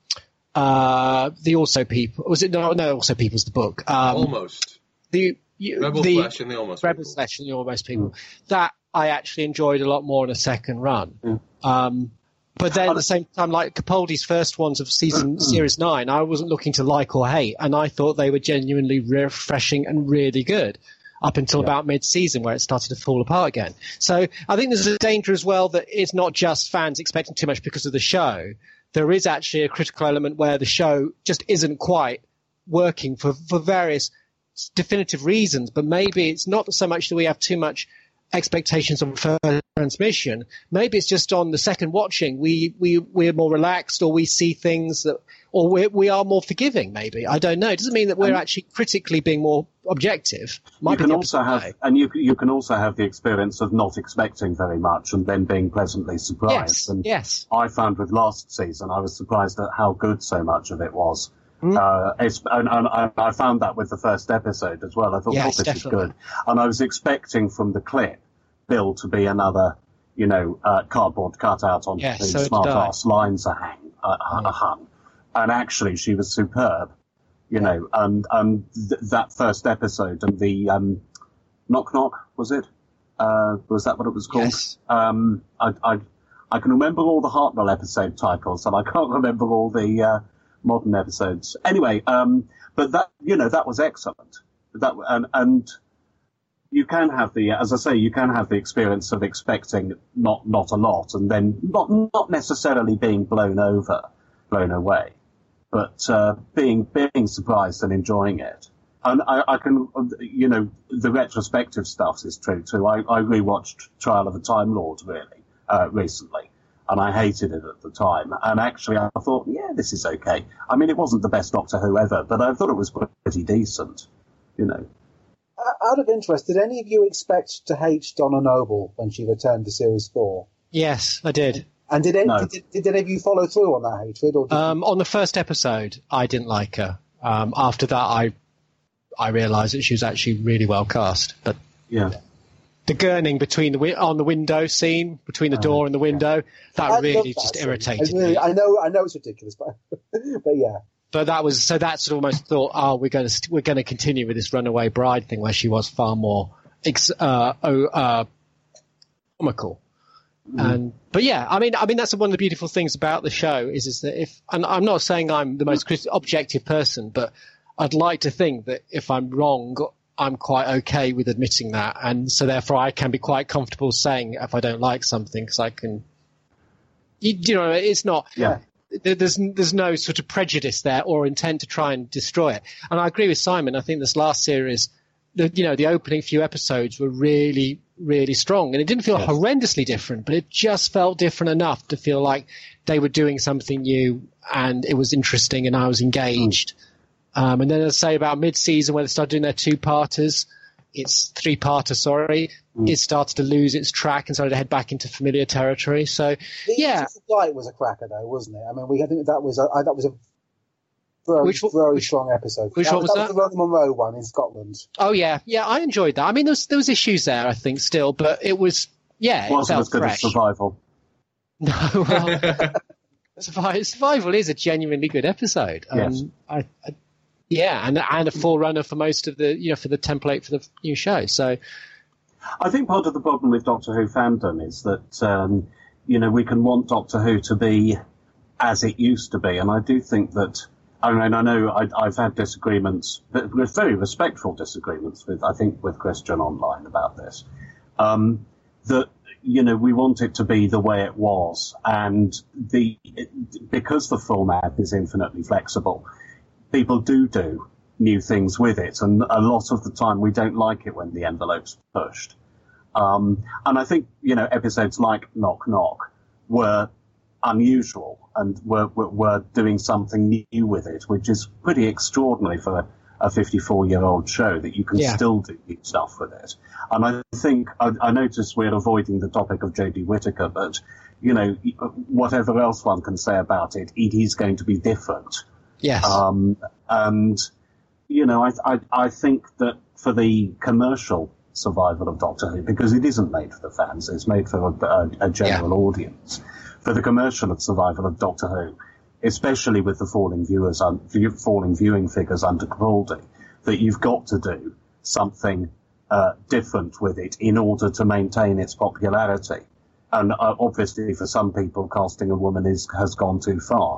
uh, the Also People. Was it no? No, Also People's the book. Um, Almost. the you, Rebel the Flesh and the Almost Rebel People. Flesh and the Almost People. That I actually enjoyed a lot more in a second run. Mm. Um, but then at the same time, like Capaldi's first ones of season series nine, I wasn't looking to like or hate, and I thought they were genuinely refreshing and really good. up until Yeah. about mid-season where it started to fall apart again. So I think there's a danger as well that it's not just fans expecting too much because of the show. There is actually a critical element where the show just isn't quite working for, for various definitive reasons, but maybe it's not so much that we have too much expectations on first transmission. Maybe it's just on the second watching we we we're more relaxed, or we see things that, or we we are more forgiving. Maybe, I don't know. It doesn't mean that we're And actually critically being more objective. Might You be can the also opposite have, way. and you you can also have the experience of not expecting very much and then being pleasantly surprised. Yes, And yes. I found with last season, I was surprised at how good so much of it was. Mm. Uh, it's, and, and I, I found that with the first episode as well. I thought, Yes, oh, this definitely. is good. And I was expecting from the clip Bill to be another, you know, uh, cardboard cutout on Yes, whose so did smart I. ass lines are hang, uh, Yeah. hung. And actually, she was superb, you know. And and th- that first episode and the um, knock knock, was it? Uh, was that what it was called? Yes. Um, I, I I can remember all the Hartnell episode titles, and I can't remember all the uh, modern episodes. Anyway, um, but that, you know, that was excellent. That and and you can have the, as I say, you can have the experience of expecting not not a lot, and then not not necessarily being blown over, blown away, but uh, being being surprised and enjoying it. And I, I can, you know, the retrospective stuff is true too. I, I rewatched Trial of a Time Lord really uh, recently, and I hated it at the time. And actually, I thought, yeah, this is okay. I mean, it wasn't the best Doctor Who ever, but I thought it was pretty decent, you know. Out of interest, did any of you expect to hate Donna Noble when she returned to Series four? Yes, I did. And did, any, No. did, did any of you follow through on that hatred? Or did Um, on the first episode, I didn't like her. Um, after that, I I realised that she was actually really well cast. But Yeah. the gurning between the wi- on the window scene, between the door and the window, that I love really that just scene. irritated I, really, me. I know, I know it's ridiculous, but but yeah. But that was so that's almost thought, oh, we're going to st- we're going to continue with this runaway bride thing where she was far more ex- uh, oh, uh, comical. And but yeah, I mean, I mean that's one of the beautiful things about the show is is that if, and I'm not saying I'm the most crit- objective person, but I'd like to think that if I'm wrong, I'm quite okay with admitting that, and so therefore I can be quite comfortable saying if I don't like something because I can, you, you know, it's not. Yeah. there- There's there's no sort of prejudice there or intent to try and destroy it. And I agree with Simon. I think this last series, the, you know, the opening few episodes were really, really strong. And it didn't feel Yes. horrendously different, but it just felt different enough to feel like they were doing something new and it was interesting and I was engaged. Um, and then as I say about mid-season when they started doing their two-parters, it's three-parter, sorry, it started to lose its track and started to head back into familiar territory. So, The yeah. Easy Flight was a cracker, though, wasn't it? I mean, we I think that was a, I, that was a very, Which one- very which- strong episode. which that one was that? that? was the Roland Monroe one in Scotland. Oh yeah, yeah, I enjoyed that. I mean, there was there was issues there, I think, still, but it was yeah, it Wasn't felt as good fresh. as Survival. No, well, Survival, Survival is a genuinely good episode. Um, Yes. I, I, yeah, and and a forerunner for most of the you know for the template for the new show. So I think part of the problem with Doctor Who fandom is that, um, you know, we can want Doctor Who to be as it used to be. And I do think that, I mean, I know I, I've had disagreements, but very respectful disagreements with, I think, with Christian online about this. Um, that, you know, we want it to be the way it was. And the, because the format is infinitely flexible, people do do new things with it, and a lot of the time we don't like it when the envelope's pushed. Um, and I think, you know, episodes like Knock Knock were unusual and were, were, were doing something new with it, which is pretty extraordinary for a, a fifty-four-year-old show that you can Yeah. still do new stuff with it. And I think, I, I notice we're avoiding the topic of Jodie Whittaker, but, you know, whatever else one can say about it, it is going to be different. yes, Um, and, you know, I, I, I think that for the commercial survival of Doctor Who, because it isn't made for the fans, it's made for a, a, a general audience. For the commercial of survival of Doctor Who, especially with the falling viewers, un, view, falling viewing figures under Capaldi, that you've got to do something uh, different with it in order to maintain its popularity. And uh, obviously, for some people, casting a woman is has gone too far.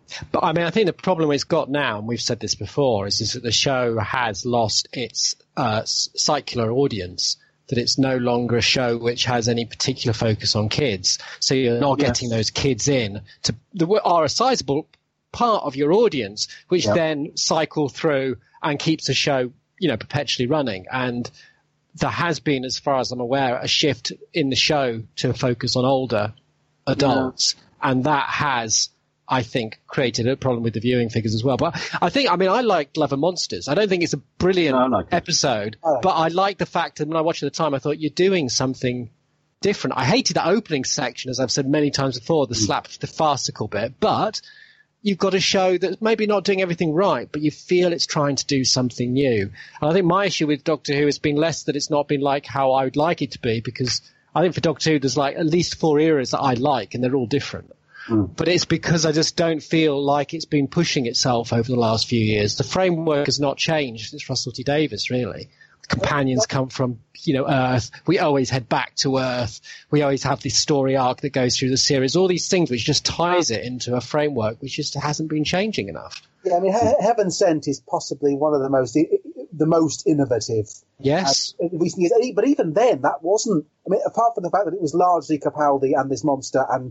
But I mean, I think the problem it's got now, and we've said this before, is, is that the show has lost its uh, secular audience. That it's no longer a show which has any particular focus on kids. So you're not Yes. getting those kids in to that are a sizable part of your audience, which Yep. then cycle through and keeps the show, you know, perpetually running. And there has been, as far as I'm aware, a shift in the show to focus on older adults, and that has, I think, created a problem with the viewing figures as well. But I think, I mean, I liked Love and Monsters. I don't think it's a brilliant No, I like it. episode, I like but I like the fact that when I watched it at the time, I thought you're doing something different. I hated that opening section, as I've said many times before, the slap, the farcical bit, but you've got a show that's maybe not doing everything right, but you feel it's trying to do something new. And I think my issue with Doctor Who has been less that it's not been like how I would like it to be, because I think for Doctor Who there's like at least four eras that I like, and they're all different. But it's because I just don't feel like it's been pushing itself over the last few years. The framework has not changed. It's Russell T Davies, really. The companions come from, you know, Earth. We always head back to Earth. We always have this story arc that goes through the series. All these things which just ties it into a framework which just hasn't been changing enough. Yeah, I mean, He- Heaven Sent is possibly one of the most the most innovative. Yes. Uh, in recent years. And e- But even then, that wasn't. I mean, apart from the fact that it was largely Capaldi and this monster and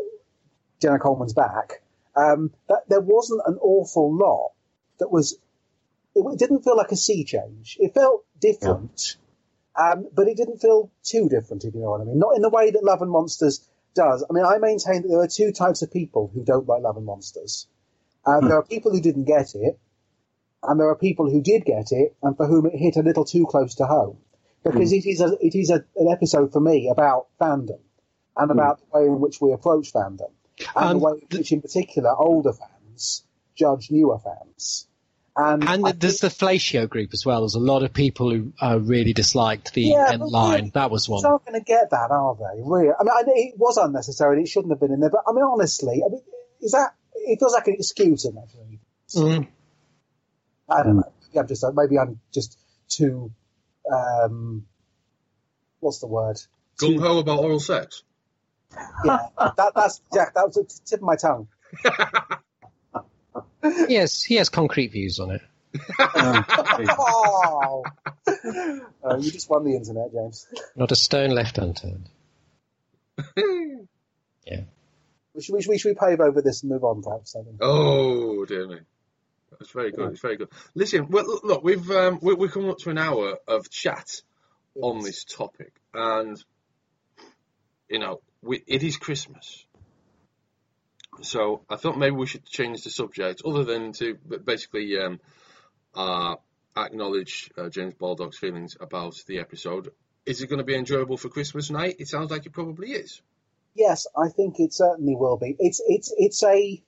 Jenna Coleman's back, um, that there wasn't an awful lot that was. It didn't feel like a sea change. It felt different, um, but it didn't feel too different, if you know what I mean. Not in the way that Love and Monsters does. I mean, I maintain that there are two types of people who don't like Love and Monsters. Uh, There are people who didn't get it, and there are people who did get it, and for whom it hit a little too close to home. Because it is a, it is a, an episode for me about fandom, and about the way in which we approach fandom, and Um, the way in which, in particular, older fans judge newer fans. And, And I there's think the Fellatio group as well. There's a lot of people who uh, really disliked the Yeah, end but line. really, That was one. They're not going to get that, are they? Really? I mean, I, it was unnecessary. And it shouldn't have been in there. But I mean, honestly, I mean, is that? It feels like an excuse, actually. Mm. I don't know. Maybe I'm just maybe I'm just too. Um, what's the word? Gung ho about oral sex. Yeah, that, that's Jack. That was the tip of my tongue. Yes, he has concrete views on it. Oh, uh, you just won the internet, James. Not a stone left unturned. Yeah. We should, we, should, we should pave over this and move on, perhaps. I think. Oh dear me, that's very good. It's very good. Listen, well, look, look, we've um, we, we've come up to an hour of chat on this topic, and you know, we, it is Christmas, so I thought maybe we should change the subject, other than to basically um, uh, acknowledge uh, James Baldock's feelings about the episode. Is it going to be enjoyable for Christmas night? It sounds like it probably is. Yes, I think it certainly will be. It's it's it's a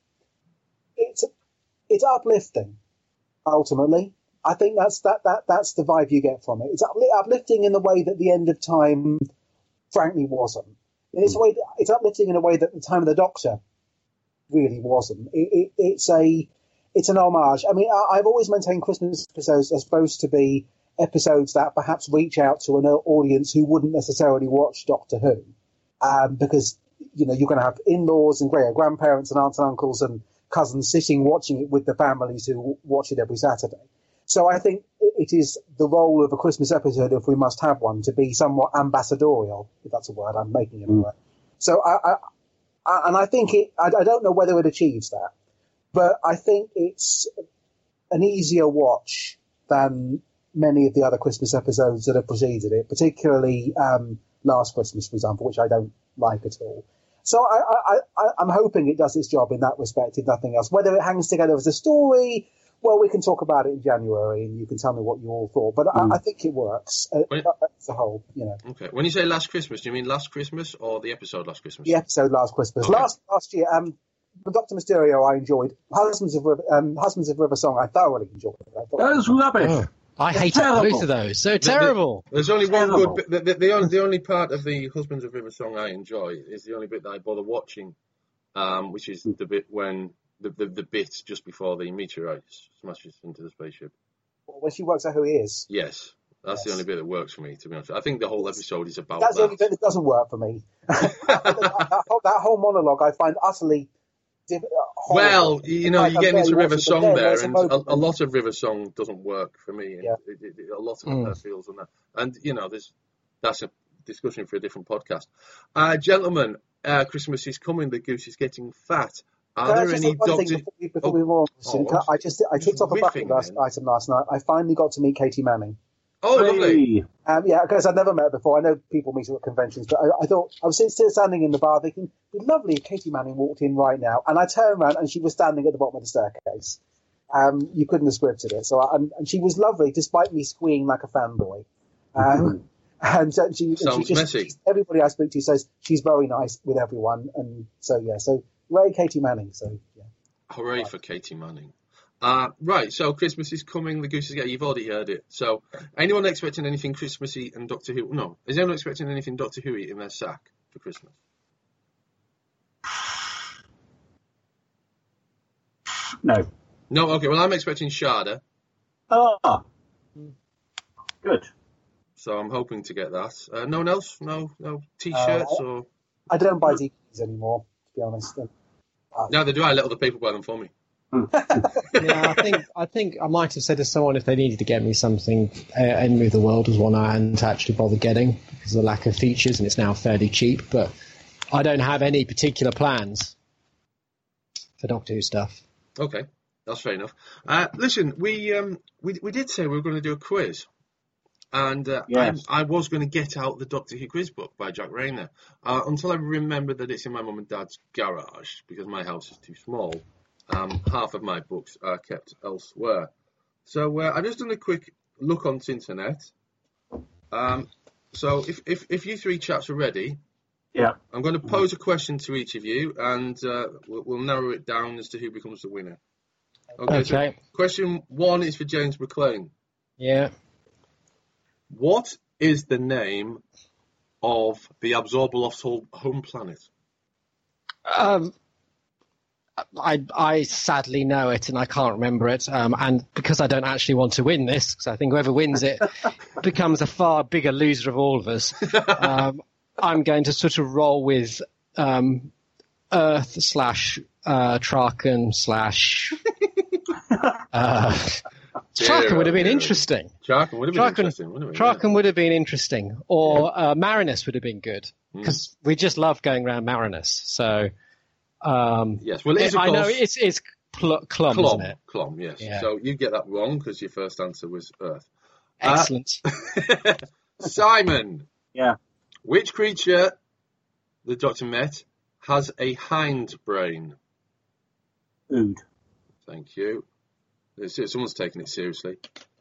it's it's uplifting. Ultimately, I think that's that that that's the vibe you get from it. It's upli- uplifting in the way that the End of Time, frankly, wasn't. And it's a way that, it's uplifting in a way that the Time of the Doctor really wasn't. It, it, it's a it's an homage. I mean, I, I've always maintained Christmas episodes are supposed to be episodes that perhaps reach out to an audience who wouldn't necessarily watch Doctor Who. Um, because, you know, you're going to have in-laws and great grandparents and aunts and uncles and cousins sitting watching it with the families who watch it every Saturday. So I think it is the role of a Christmas episode, if we must have one, to be somewhat ambassadorial, if that's a word, I'm making it a word. So I, I, I, and I think it, I, I don't know whether it achieves that, but I think it's an easier watch than many of the other Christmas episodes that have preceded it, particularly, um, Last Christmas, for example, which I don't like at all. So I, I, I, I'm hoping it does its job in that respect, if nothing else. Whether it hangs together as a story, well, we can talk about it in January, and you can tell me what you all thought. But mm. I, I think it works uh, when, as a whole, you know. Okay. When you say Last Christmas, do you mean Last Christmas or the episode Last Christmas? The episode Last Christmas. Okay. Last last year, um, Doctor Mysterio, I enjoyed. Husbands of River, um, Husbands of River Song, I thoroughly enjoyed. I that was rubbish. Oh. I hate both of those. So terrible. There's only terrible. one good bit. The, the, the, only, the only part of the Husbands of River Song I enjoy is the only bit that I bother watching, um, which is the bit when the, the, the bit just before the meteorite smashes into the spaceship. When she works out who he is. Yes. That's yes. the only bit that works for me, to be honest. I think the whole episode is about That's that. the only bit that doesn't work for me. that, that, whole, that whole monologue I find utterly diff- Well, horrible. you know, Like, you're I'm getting into very River watching, but Song then there, there's a and a, moment a lot of River Song doesn't work for me. And Yeah. it, it, it- a lot of Mm. her feels on that. And, you know, there's that's a discussion for a different podcast. Uh, gentlemen, uh, Christmas is coming. The goose is getting fat. Are Can I there just any say one Doctor... thing before we, before Oh, we move on? oh, Can I just I just ticked off a bucket whiffing last then. item last night. I finally got to meet Katie Manning. Oh, lovely. Hey. Um, yeah, because I'd never met her before. I know people meet her at conventions, but I, I thought I was still standing in the bar thinking, it'd be lovely if Katie Manning walked in right now. And I turned around and she was standing at the bottom of the staircase. Um, you couldn't have scripted it. So, I, and, and she was lovely, despite me squeeing like a fanboy. Um, and uh, she, and she Sounds just, messy. everybody I spoke to says she's very nice with everyone. And so, yeah, so Ray Katie Manning. So, yeah. Hooray for Katie Manning. Uh, right, so Christmas is coming, the goose is getting... You've already heard it. So, anyone expecting anything Christmassy and Doctor Who... No, is anyone expecting anything Doctor Who in their sack for Christmas? No. No, okay, well, I'm expecting Sharda, Ah. Good. so I'm hoping to get that. Uh, no one else? No no T-shirts Uh, or... I don't buy D V Ds anymore, to be honest. Uh, Neither do I. Let other people buy them for me. Yeah, I think I think I might have said to someone if they needed to get me something, uh, Enemy of the World was one I hadn't actually bothered getting because of the lack of features, and it's now fairly cheap. But I don't have any particular plans for Doctor Who stuff. Okay, that's fair enough. Uh, listen, we um we we did say we were going to do a quiz, and uh, Yes. I, I was going to get out the Doctor Who quiz book by Jack Rayner uh, until I remembered that it's in my mum and dad's garage because my house is too small. Um, half of my books are kept elsewhere, so uh, I've just done a quick look on the internet. Um, so if if if you three chaps are ready, Yeah. I'm going to pose a question to each of you, and uh, we'll, we'll narrow it down as to who becomes the winner. Okay. So Okay. question one is for James McLean. Yeah. What is the name of the Absorbaloft's home home planet? Um, I I sadly know it and I can't remember it. Um, and because I don't actually want to win this, because I think whoever wins it becomes a far bigger loser of all of us. Um, I'm going to sort of roll with um, Earth slash uh, Traken slash. Uh, Traken would have been Dear, interesting. Traken would have been Traken, interesting, wouldn't it? Traken would have been interesting, or uh, Marinus would have been good because we just love going around Marinus. So. Um, Yes, well, it is, of I know course, it's it's cl- Clum, Clom. isn't it? Clom, yes. Yeah. So you get that wrong because your first answer was Earth. Excellent. Uh, Simon, Yeah. which creature the Doctor met has a hind brain? Ood. Thank you. It's- Someone's taking it seriously.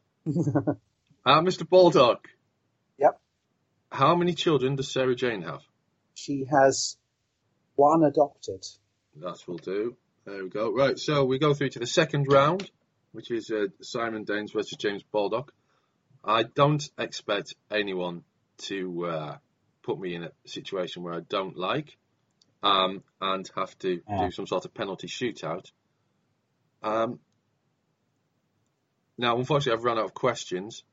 Uh, Mister Baldock. Yep. How many children does Sarah Jane have? She has one adopted. That will do. There we go. Right, so we go through to the second round, which is uh, Simon Daines versus James Baldock. I don't expect anyone to uh, put me in a situation where I don't like um, and have to Yeah. do some sort of penalty shootout. Um, now, unfortunately, I've run out of questions.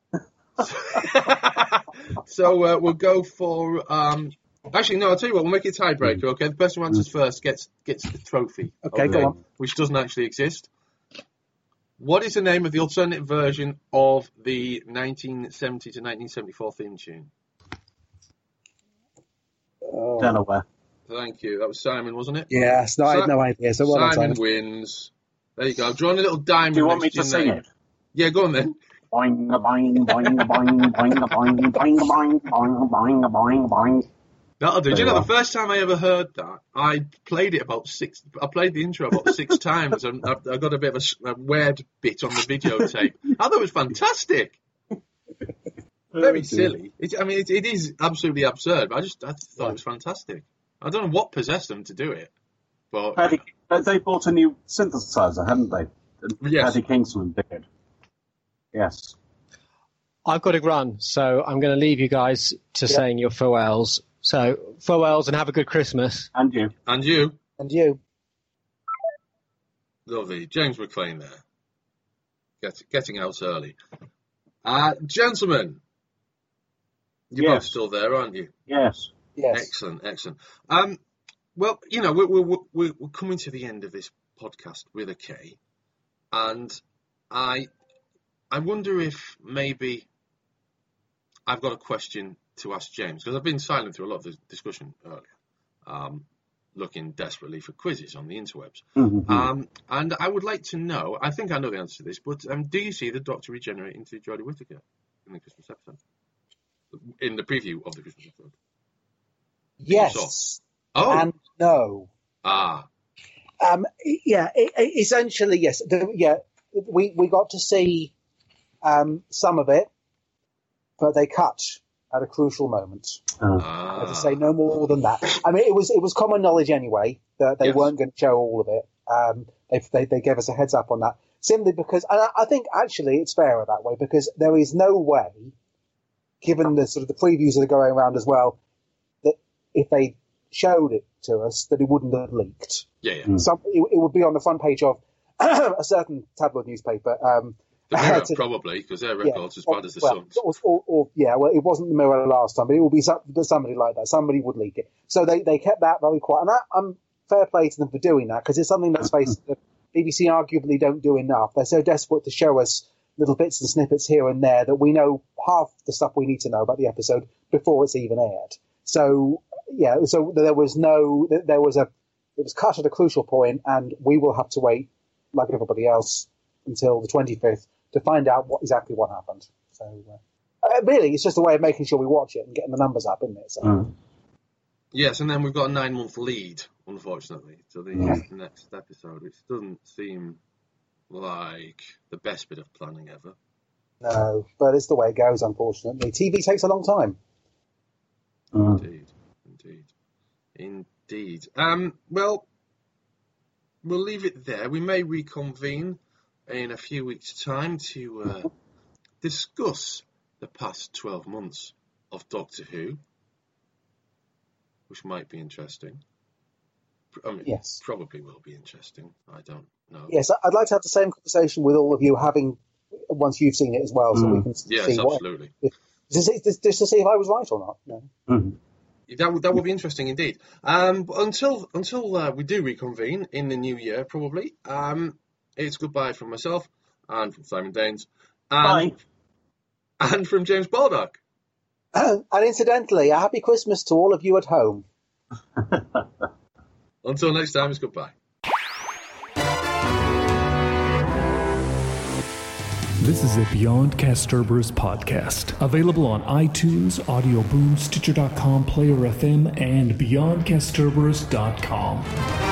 So uh, we'll go for... Um, actually, no, I'll tell you what, we'll make it a tiebreaker, okay? The person who answers first gets gets the trophy. Okay, go on. Which doesn't actually exist. What is the name of the alternate version of the nineteen seventy to nineteen seventy-four theme tune? Oh. Delaware. Thank you. That was Simon, wasn't it? Yes, no, I Si- had no idea. So well done, Simon Simon. wins. There you go. I've drawn a little diamond. Do you want me next to your sing name. it? Yeah, go on then. Boing, boing, boing, boing, boing, boing, boing, boing, boing, boing, boing, boing. That'll do. Do you Very know, well. the first time I ever heard that, I played it about six. I played the intro about six times, and I, I got a bit of a, s- a weird bit on the videotape. I thought it was fantastic. Very silly. It, I mean, it, it is absolutely absurd, but I just I thought it was fantastic. I don't know what possessed them to do it, but Paddy, uh, they bought a new synthesizer, haven't they? Yes. Paddy Kingsland did. Yes. I've got to run, so I'm going to leave you guys to Yeah. saying your farewells. So farewells and have a good Christmas. And you. and you, And you? lovely James McLean there, Get, getting out early. Uh, gentlemen, you're both Yes. still there, aren't you? Yes. Yes. Excellent, excellent. Um, well, you know, we're, we're we're we're coming to the end of this podcast with a K, and I I wonder if maybe I've got a question to ask James, because I've been silent through a lot of the discussion earlier, um, looking desperately for quizzes on the interwebs. Mm-hmm. Um, and I would like to know, I think I know the answer to this, but um, do you see the Doctor regenerate into Jodie Whittaker in the Christmas episode? In the preview of the Christmas episode? Yes. Oh. And no. Ah. Um, yeah, it, it, essentially, yes. The, yeah, we, we got to see um, some of it, but they cut at a crucial moment. Oh. ah. As I say, no more than that. I mean, it was it was common knowledge anyway that they Yes. weren't going to show all of it. Um, they, they they gave us a heads up on that simply because, and I, I think actually it's fairer that way, because there is no way, given the sort of the previews that are going around as well, that if they showed it to us, that it wouldn't have leaked. Yeah, yeah. Mm. Some, it, it would be on the front page of a certain tabloid newspaper. Um, The Mirror, to- probably, because their record's as bad as the well, Sun's. Or, or, or, yeah, well, it wasn't the Mirror last time, but it will be some, somebody like that. Somebody would leak it. So they, they kept that very quiet. And that, I'm fair play to them for doing that, because it's something that's faced that B B C arguably don't do enough. They're so desperate to show us little bits and snippets here and there that we know half the stuff we need to know about the episode before it's even aired. So, yeah, so there was no, there was a, it was cut at a crucial point, and we will have to wait, like everybody else, until the twenty-fifth to find out what exactly what happened. So, uh, uh, really, it's just a way of making sure we watch it and getting the numbers up, isn't it? So, Mm. Yes, and then we've got a nine-month lead, unfortunately, to the Yeah. next episode, which doesn't seem like the best bit of planning ever. no, but it's the way it goes, unfortunately. T V takes a long time. Mm. Indeed, indeed, indeed. Um, well, we'll leave it there. We may reconvene in a few weeks' time to uh, discuss the past twelve months of Doctor Who, which might be interesting. I mean, Yes. probably will be interesting. I don't know. Yes, I'd like to have the same conversation with all of you, having once you've seen it as well, so Mm. we can Yes, see what, absolutely. just, just, just to see if I was right or not. No. Mm. That would that would be interesting indeed. Um, but until until uh, we do reconvene in the new year, probably. Um, it's goodbye from myself and from Simon Daines and, Bye. and from James Baldock. And incidentally, a happy Christmas to all of you at home. Until next time, it's goodbye. This is a Beyond Castorber's podcast, available on iTunes, Audio Boom, Stitcher dot com, Player F M, and beyond castorber's dot com.